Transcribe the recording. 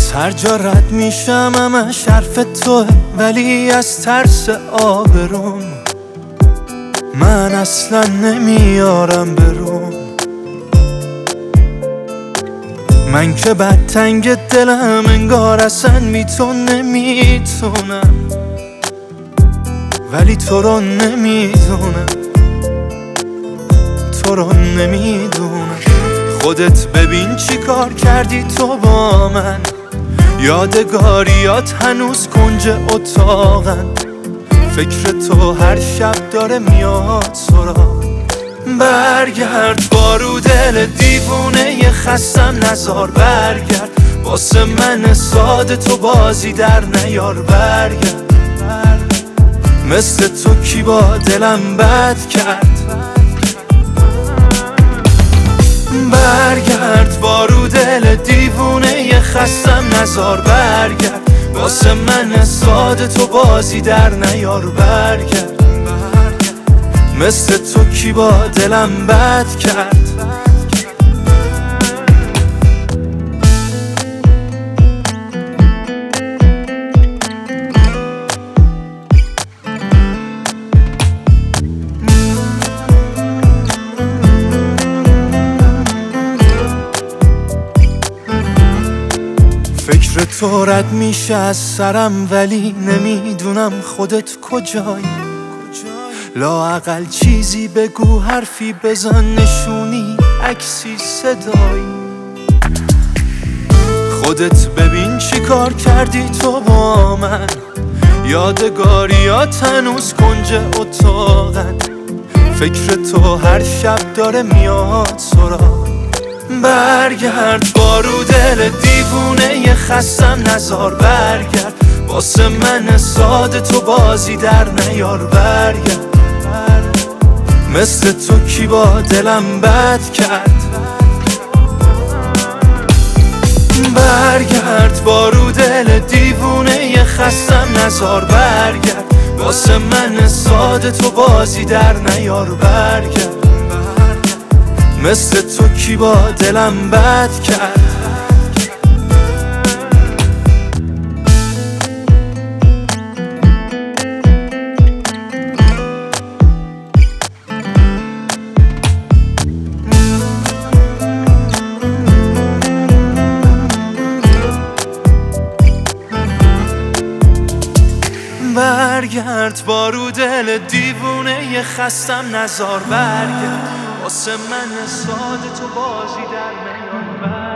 هر جا رد میشم همش حرف توه، ولی از ترس آبروم من اصلا نمیارم برون. من که بد تنگ دلم انگار اصلا نمیتونم، ولی تو رو نمیدونم، تو رو نمیدونم. خودت ببین چی کار کردی تو با من، یادگاریات هنوز کنج اتاقن. فکر تو هر شب داره میاد سراغ. برگرد بارو دل دیوونه خستم نزار، برگرد واسه من ساده تو بازی در نیار. برگرد مثل تو کی با دلم بد کرد. برگرد بارو دل دیوونه خستم نزار، برگرد واسه من ساده تو بازی در نیار. برگرد مثل تو کی با دلم بد کرد. فکر تو رد میشه از سرم، ولی نمیدونم خودت کجایی. لااقل چیزی بگو، حرفی بزن، نشونی، عکسی، صدایی. خودت ببین چی کار کردی تو با من، یادگاریات هنوز کنج اتاقن. فکر تو هر شب داره میاد سراغ. برگرد بارو دل دیوونه خستم نزار، برگرد واسه من ساده تو بازی در نیار. برگرد مثل تو کی با دلم بد کرد. برگرد بارو دل دیوونه خستم نزار، برگرد واسه من ساده تو بازی در نیار. برگرد مثل تو کی با دلم بد کرد. برگرد بارو دل دیوونه خستم نزار، برگرد واسه من ساده تو بازی در نیار.